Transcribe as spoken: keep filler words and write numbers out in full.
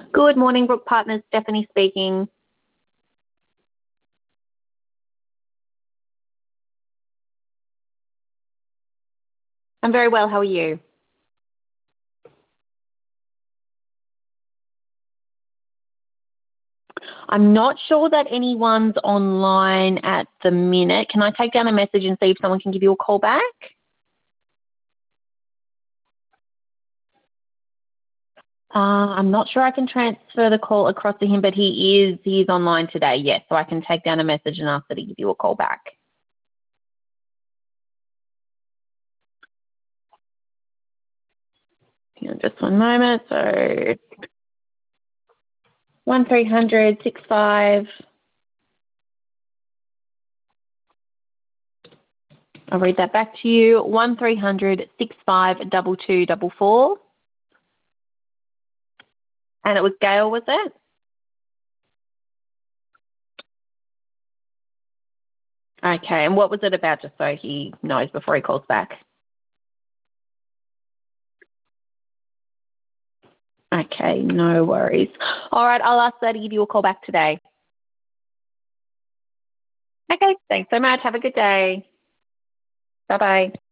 Good morning, Brook Partners. Stephanie speaking. I'm very well. How are you? I'm not sure that anyone's online at the minute. Can I take down a message and see if someone can give you a call back? Uh, I'm not sure I can transfer the call across to him, but he is he is online today, yes. So I can take down a message and ask that he give you a call back. Hang on just one moment. So one three hundred six five. I'll read that back to you. One three hundred six five double two double four. And it was Gail, was it? Okay, and what was it about, just so he knows before he calls back? Okay, no worries. All right, I'll ask that to give you a call back today. Okay, thanks so much. Have a good day. Bye-bye.